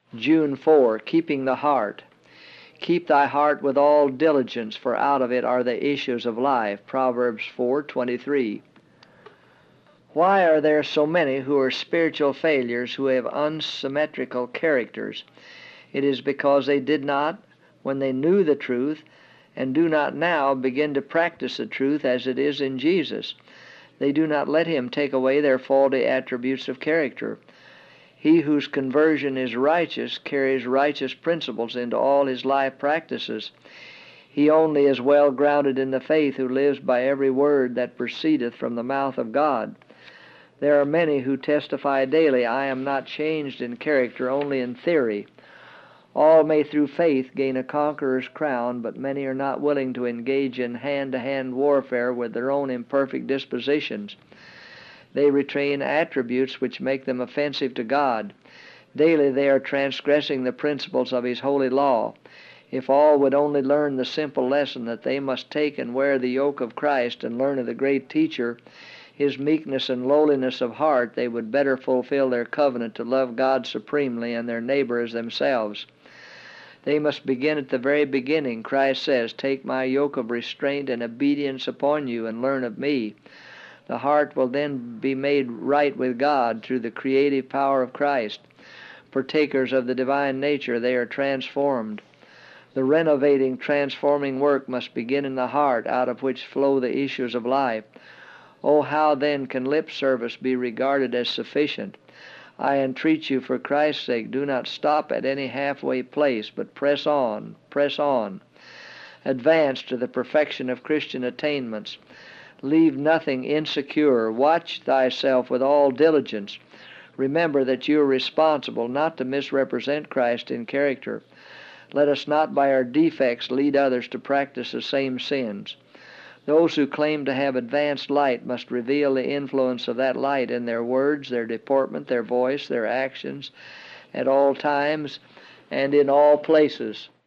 June 4, keeping the heart. Keep thy heart with all diligence, for out of it are the issues of life. Proverbs 4:23. Why are there so many who are spiritual failures, who have unsymmetrical characters? It is because they did not, when they knew the truth, and do not now begin to practice the truth as it is in Jesus. They do not let Him take away their faulty attributes of character. He whose conversion is righteous carries righteous principles into all his life practices. He only is well grounded in the faith who lives by every word that proceedeth from the mouth of God. There are many who testify daily, I am not changed in character, only in theory. All may through faith gain a conqueror's crown, but many are not willing to engage in hand-to-hand warfare with their own imperfect dispositions. They retain attributes which make them offensive to God. Daily they are transgressing the principles of His holy law. If all would only learn the simple lesson that they must take and wear the yoke of Christ and learn of the great Teacher, His meekness and lowliness of heart, they would better fulfill their covenant to love God supremely and their neighbor as themselves. They must begin at the very beginning. Christ says, "Take my yoke of restraint and obedience upon you and learn of me." The heart will then be made right with God through the creative power of Christ. Partakers of the divine nature, they are transformed. The renovating, transforming work must begin in the heart, out of which flow the issues of life. Oh, how then can lip service be regarded as sufficient? I entreat you, for Christ's sake, do not stop at any halfway place, but press on, press on. Advance to the perfection of Christian attainments. Leave nothing insecure. Watch thyself with all diligence. Remember that you are responsible not to misrepresent Christ in character. Let us not by our defects lead others to practice the same sins. Those who claim to have advanced light must reveal the influence of that light in their words, their deportment, their voice, their actions, at all times and in all places.